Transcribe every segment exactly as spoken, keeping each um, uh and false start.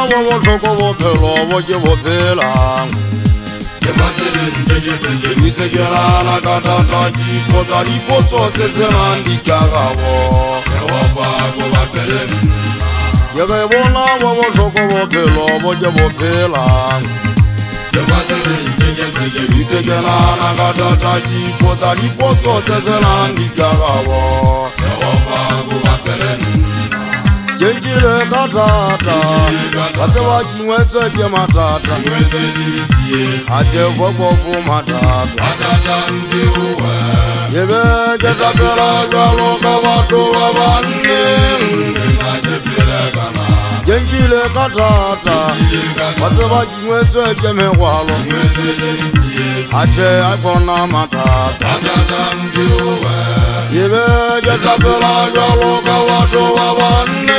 bo bohloko bophelo bo ke bophelang ke tsekelana ka tata dipotsa dipotso tse senang dikarabo ke ge bona bo bohloko bophelo bo ke bophelang ke tsekelana ka tata dipotsa dipotso tse senang dikarabo Jengile katata, kate wajimweze ke matata Ate voko fu matata Yebe jeta pera jalo kawato wabane Jengile katata, kate wajimweze ke mewalo Ate akona matata Yebe jeta pera jalo kawato wabane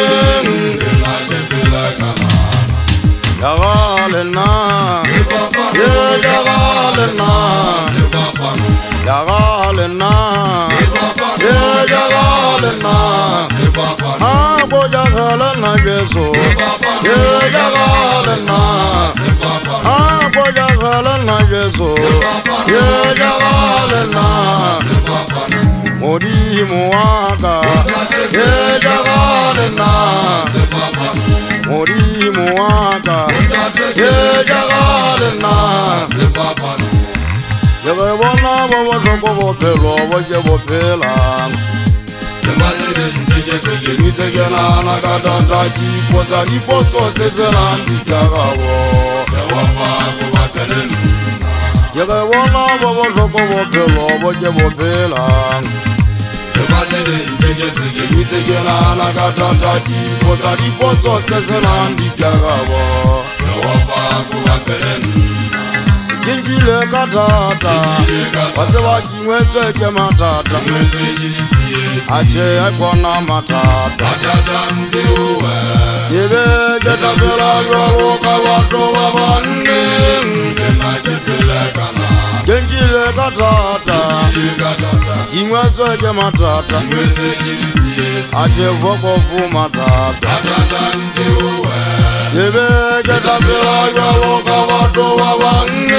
Yagalena, yeah, Yagalena, Yagalena, yeah, Yagalena, ah, boy, Yagalena, Yeso, yeah, Yagalena, ah, boy, Yagalena, Yeso, yeah, Yagalena, Mori Muaka, yeah, Yagalena. Mori muaka, ye jagalena. Ye bona bo bohloko bophelo bo ke bophelang. Ke tsekelana ka tata dipotsa dipotso tse senang dikarabo. Ye bona bo bohloko bophelo bo ke bophelang. Ke tsekelana ka tata dipotsa dipotso tse senang dikarabo. Jengile katata, kate wajimweze ke matata Ate akona matata Yebe jeta pera jalo kawato wabane Jengile katata, jimweze ke matata Ate voko fu matata Yebe jeta pera jalo kawato wabane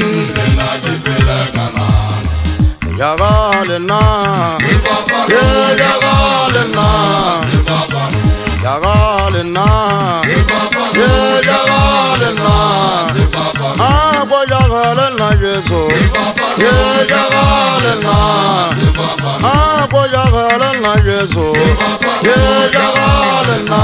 Yagalena, yeah, Yagalena, Yagalena, yeah, Yagalena, ah, boy, Yagalena, Yeso, yeah, Yagalena, ah, boy, Yagalena, Yeso, yeah, Yagalena.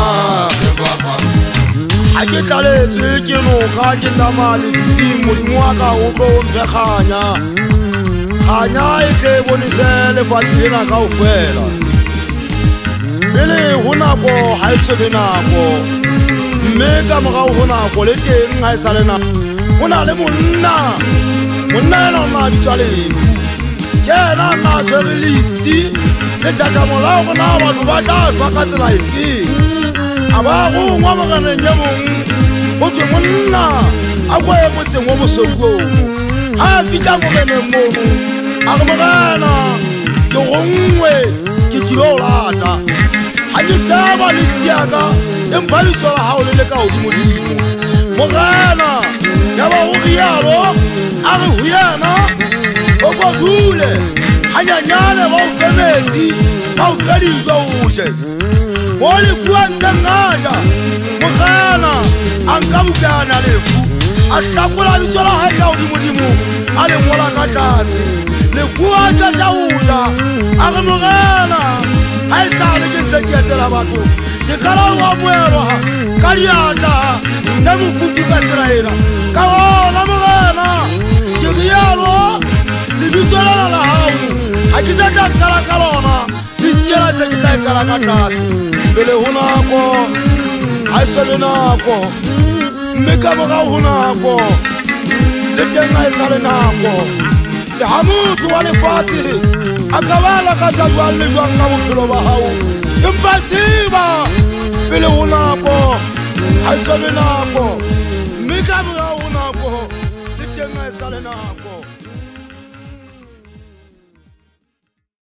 Akitale tsikino kajita mali mulimwaka uko mfekanya Anya ike bonisele fatina ka ufela Ele hunako haisebe nako Meka mga hunako le teng haisale na Huna le monna Monna ena na bitjalefu Kena na tsere listi Le tatamola gona batho ba tla shwa ka tsela efe Aba go ngwa mogane nyemong Go ke monna a go e motseng wo mosoko A fitla mogane mono A go mogana ke gongwe ke tiro lata Ha ke seba listi yaka Empa le tsola ha o le le ka hodimo dimo Mogana ya ba go rialo A re huyana O go dule Hanyanyane ba o femeti Ba o fedizo uje Moli fuanza nganja Mogana Ankabukana lefu Ashakula bichola heka udimudimu Ale mwola katasi Lefu anja jauja Aga mogana Haisa alegeze kietela batu Jikala uwa mwero Kaliata Temu fuki katirahina Kawana mogana Jikiyalo Libichola la la hamu Hakizeta kala kalona Jikiyala zekita kala katasi Bele hunako Haisele nako Meka mga hunako Lekenga haisele nako Hamutu wale fatihi Akawala katabu alijwa ngabu kilo bahau Impatiba Bele hunako Haisele nako Meka mga hunako Lekenga haisele nako